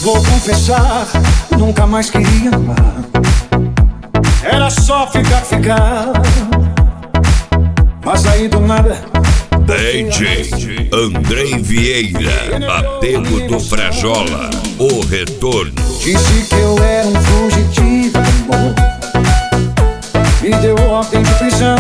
Vou confessar, nunca mais queria amar. Era só ficar. Mas aí do nada DJ Andrei Vieira, apego do Frajola, o retorno. disse que eu era um fugitivo, amor. Me deu ordem de prisão.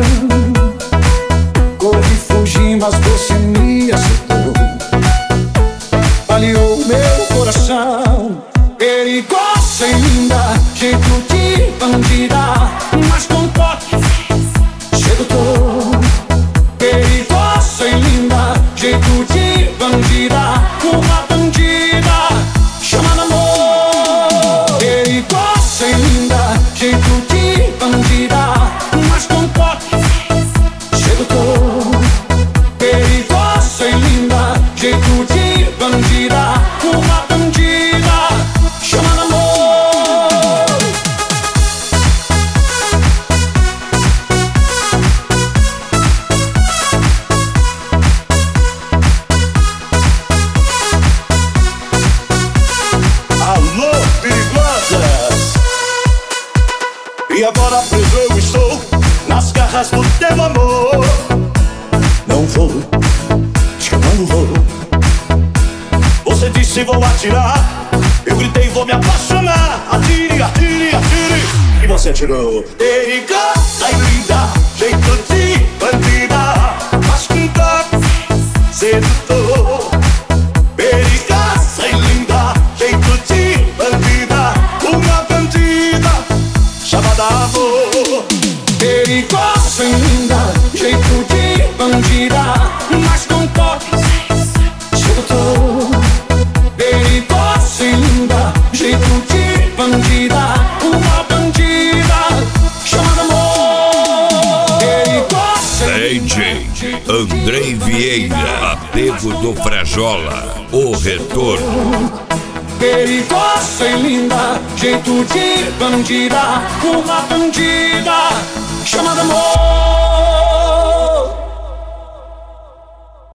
Corri, fugi, mas você me aceitou. Baleou meu coração. Perigosa e linda, jeito de bandida, mas com toque sedutor. Perigosa e linda, jeito de bandida, uma bandida chamada amor. Perigosa e linda, jeito de bandida, mas com toque sedutor. Perigosa e linda, jeito de bandida, uma bandida chamada amor. Alô, perigosas! E agora preso eu estou nas garras do teu amor. Não vou, diz que eu não vou. Você disse vou atirar, eu gritei vou me apaixonar. Atire, atire, atire, e você atirou. Perigosa e linda, jeito de bandida, mas com toque sedutor. Perigosa e linda, jeito de bandida, uma bandida chamada amor. Perigosa e linda, jeito de bandida, mas com toque sedutor. Perigosa e linda, jeito de bandida, uma bandida chamada amor. Perigosa e DJ Andrei Vieira, apego do Frajola, o retorno. Perigosa e linda, jeito de bandida, uma bandida chamada amor.